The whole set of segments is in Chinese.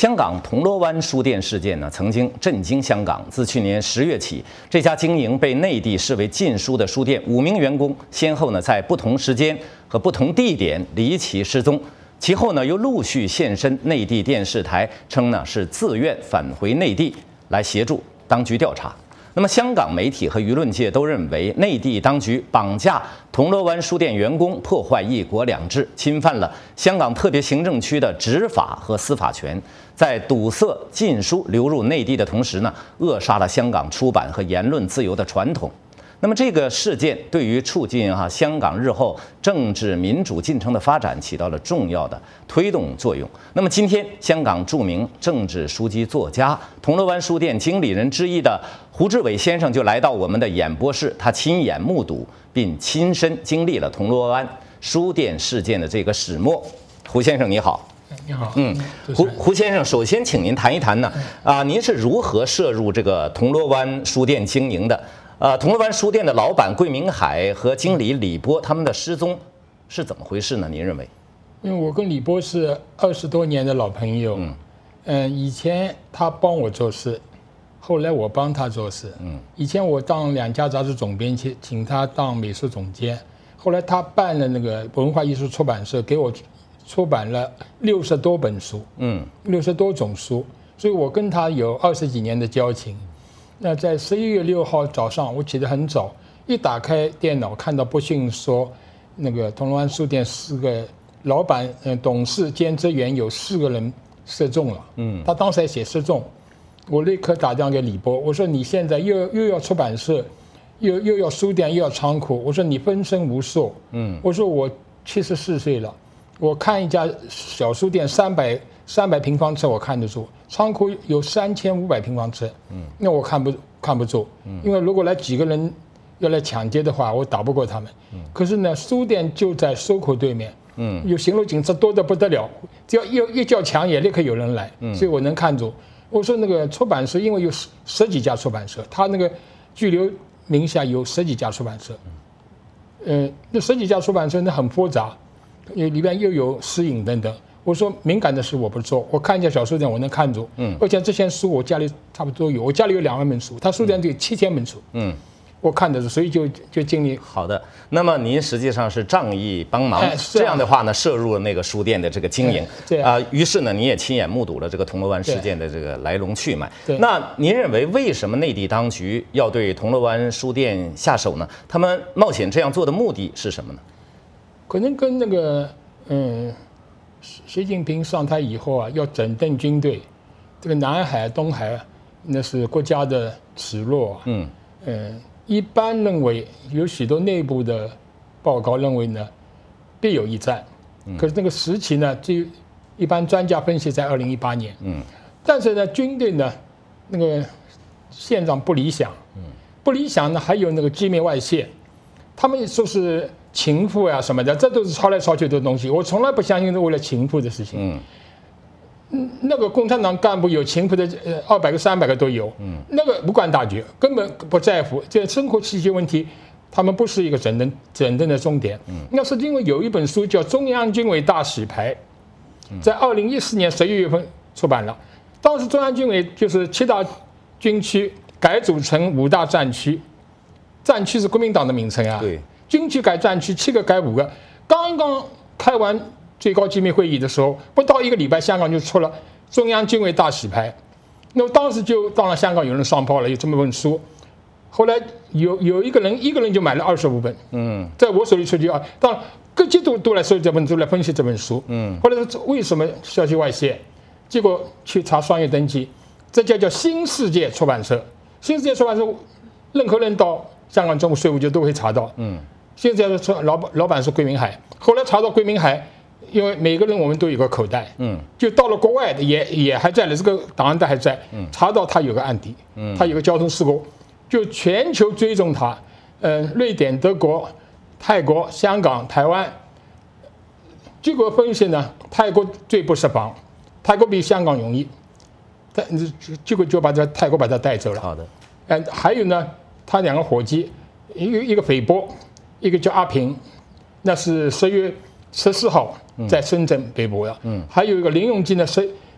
香港铜锣湾书店事件呢，曾经震惊香港。自去年10月起，这家经营被内地视为禁书的书店，5名员工先后呢在不同时间和不同地点离奇失踪。其后呢，又陆续现身内地电视台，称呢是自愿返回内地来协助当局调查。那么，香港媒体和舆论界都认为，内地当局绑架铜锣湾书店员工，破坏一国两制，侵犯了香港特别行政区的执法和司法权，在堵塞禁书流入内地的同时呢，扼杀了香港出版和言论自由的传统。那么这个事件对于促进香港日后政治民主进程的发展起到了重要的推动作用。那么今天，香港著名政治书籍作家、铜锣湾书店经理人之一的胡志伟先生就来到我们的演播室，他亲眼目睹并亲身经历了铜锣湾书店事件的这个始末。胡先生你好。 你好， 胡先生，首先请您谈一谈呢，您是如何涉入这个铜锣湾书店经营的？铜锣湾书店的老板桂明海和经理李波他们的失踪是怎么回事呢？您认为？ 因为我跟李波是20多年的老朋友，以前他帮我做事，后来我帮他做事，以前我当2家杂志总编辑，请他当美术总监，后来他办了那个文化艺术出版社，给我出版了60多本书，60多种书，所以我跟他有20几年的交情。那在11月6号早上，我起得很早，一打开电脑看到不幸说，那个铜锣湾书店4个老板、董事兼职员有4个人失踪了。他当时还写失踪，我立刻打电话给李波，我说你现在又要出版社，又要书店，又要仓库，我说你分身无术。我说我74岁了，我看一家小书店300平方尺我看得住，仓库有3500平方尺，那我看不住，因为如果来几个人要来抢劫的话，我打不过他们。可是呢，书店就在收口对面，有巡逻警察多得不得了，只要一叫抢也立刻有人来，所以我能看住。我说那个出版社，因为有10几家出版社，他那个拘留名下有10几家出版社，那10几家出版社那很复杂，里边又有私隐等等。我说敏感的事我不做，我看一家小书店我能看住，而且这些书我家里差不多有，我家里有2万本书，他书店有7000本书，我看得住，所以就经历。 好的，那么您实际上是仗义帮忙，这样的话呢，涉入了那个书店的这个经营，于是呢，你也亲眼目睹了这个铜锣湾事件的这个来龙去脉。那您认为为什么内地当局要对铜锣湾书店下手呢？他们冒险这样做的目的是什么呢？ 可能跟那个习近平上台以后要整顿军队，这个南海、东海那是国家的耻辱。一般认为有许多内部的报告认为呢，必有一战。可是那个时期呢，就一般专家分析在2018年。但是呢，军队呢，那个现状不理想。不理想呢，还有那个机密外泄，他们说是情妇啊什么的，这都是抄来抄去的东西。我从来不相信是为了情妇的事情。那个共产党干部有情妇的，200个、300个都有。那个不管大局，根本不在乎这生活气息问题，他们不是一个整顿的重点。那是因为有一本书叫《中央军委大洗牌》，在2014年11月份出版了。当时中央军委就是7大军区改组成5大战区，战区是国民党的名称啊。 对。 军区改战区，7个改5个。刚刚开完最高机密会议的时候，不到1个礼拜，香港就出了中央军委大洗牌。那么当时就当然香港有人上报了，有这么本书。后来有一个人就买了25本，在我手里出去啊。当然各界都来收这本书，来分析这本书。后来说为什么消息外泄？结果去查商业登记，这叫新世界出版社。新世界出版社，任何人到香港政府税务局都会查到。现在老板是桂明海，后来查到桂明海，因为每个人我们都有个口袋，就到了国外的也还在了，这个档案袋还在，查到他有个案底，他有个交通事故，就全球追踪他，瑞典、德国、泰国、香港、台湾，结果分析呢，泰国罪不释放，泰国比香港容易，结果就把泰国把他带走了。 好的， 还有呢，他2个伙计，一个斐波。一个叫阿平，那是10月14号在深圳被捕了。还有一个林永基呢，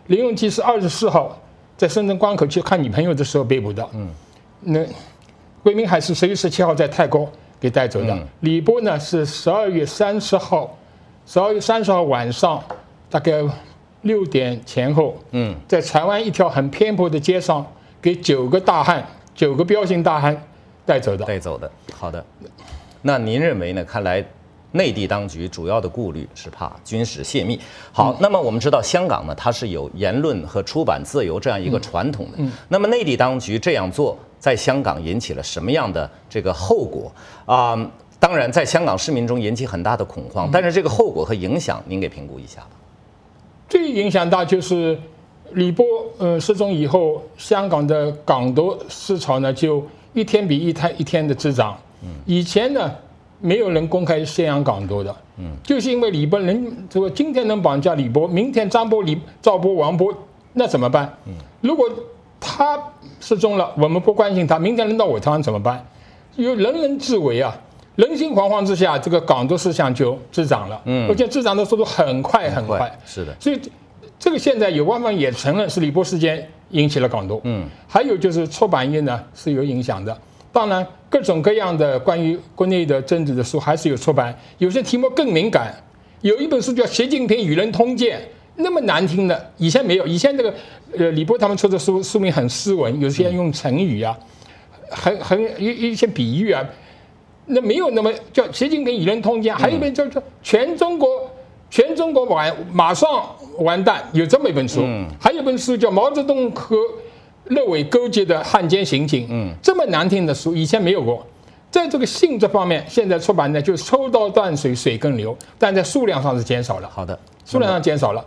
林永基是24号在深圳关口去看女朋友的时候被捕的。那桂明海是10月17号在泰国给带走的。李波呢是12月30号晚上大概6点前后，在台湾一条很偏僻的街上给9个彪形大汉带走的。 好的。那您认为呢？看来内地当局主要的顾虑是怕军事泄密。好，那么我们知道香港呢，它是有言论和出版自由这样一个传统的。那么内地当局这样做，在香港引起了什么样的这个后果啊？当然，在香港市民中引起很大的恐慌，但是这个后果和影响，您给评估一下吧。 最影响大就是李波失踪以后，香港的港独思潮呢就一天比一天的滋长。以前呢，没有人公开宣扬港独的，就是因为李波今天能绑架李波，明天赵波、王波，那怎么办？如果他失踪了，我们不关心他，明天轮到我头上怎么办？有人人自危啊，人心惶惶之下，这个港独思想就滋长了，而且滋长的速度很快。 是的， 所以这个现在有官方也承认是李波事件引起了港独。还有就是出版业呢是有影响的。当然，各种各样的关于国内的政治的书还是有出版，有些题目更敏感。有一本书叫《习近平与人通鉴》，那么难听的，以前没有。以前这个李波他们出的书名很斯文，有些用成语啊，一些比喻啊，那没有那么叫《习近平与人通鉴》。还有一本叫做全中国马上完蛋，有这么一本书。还有一本书叫《毛泽东和乐伟勾结的汉奸刑警》，这么难听的书以前没有过。在这个性质方面，现在出版的就是抽刀断水，水更流，但在数量上是减少了。 好的， 数量上减少了。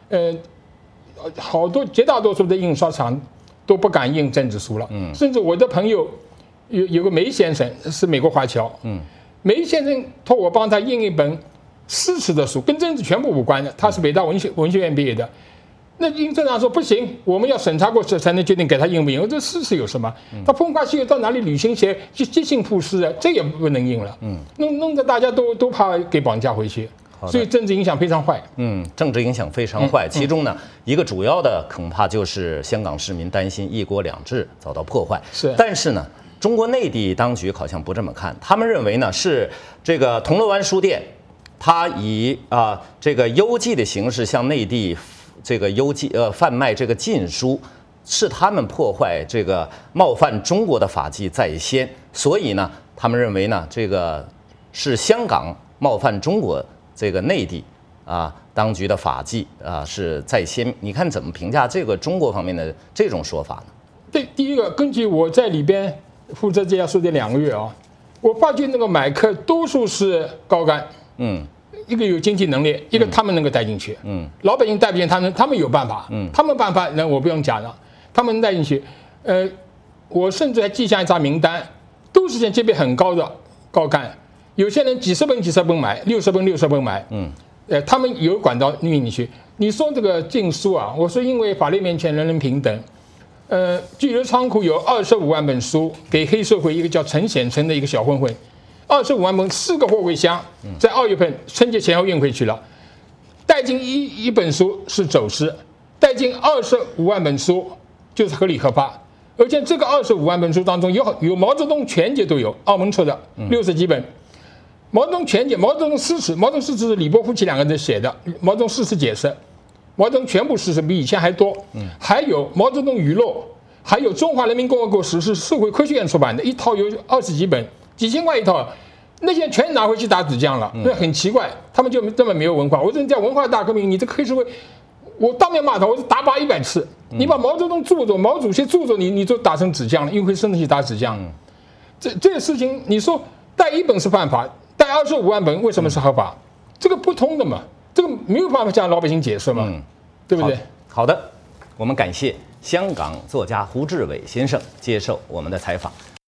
绝大多数的印刷厂都不敢印政治书了。甚至我的朋友有个梅先生是美国华侨，梅先生托我帮他印一本诗词的书，跟政治全部无关的。他是北大文学院毕业的。那印证上说不行，我们要审查过才能决定给他印不印。这事实有什么？他风花雪月到哪里旅行去即兴赋诗啊，这也不能印了。弄得大家都怕给绑架回去，所以政治影响非常坏。 政治影响非常坏。其中呢，一个主要的恐怕就是香港市民担心一国两制遭到破坏。但是呢，中国内地当局好像不这么看，他们认为呢是这个铜锣湾书店，它以这个邮寄的形式向内地这个贩卖这个禁书，是他们破坏这个冒犯中国的法纪在先，所以呢，他们认为呢，这个是香港冒犯中国这个内地当局的法纪是在先。你看怎么评价这个中国方面的这种说法呢？ 对，第一个，根据我在里边负责这家书店2个月我发觉那个买客多数是高干。一个有经济能力，一个他们能够带进去。老百姓带不进，他们有办法。他们办法那我不用讲了，他们能带进去。我甚至还记下一张名单，都是现在级别很高的高干，有些人几十本买，60本买。他们有管道运进去。你说这个禁书我说因为法律面前人人平等。巨流仓库有25万本书给黑社会一个叫陈显成的一个小混混。25万本4个货柜箱，在2月份春节前后运回去了。带进一本书是走私，带进25万本书就是合理合法。而且这个25万本书当中有毛泽东全集都有，澳门出的60几本。毛泽东全集、毛泽东诗词是李波夫妻2个人写的，毛泽东诗词解释，毛泽东全部诗词比以前还多。还有毛泽东语录，还有中华人民共和国史实社会科学院出版的一套有20几本。几千块一套，那些全拿回去打纸浆了，那很奇怪，他们就这么没有文化。我说你叫文化大革命，你这个黑社会，我当面骂他，我是打靶100次。你把毛泽东著作、毛主席著作，你就打成纸浆了，运回深圳去打纸浆。这个事情，你说带1本是犯法，带25万本为什么是合法？这个不通的嘛，这个没有办法向老百姓解释嘛，对不对？ 好的，我们感谢香港作家胡志伟先生接受我们的采访。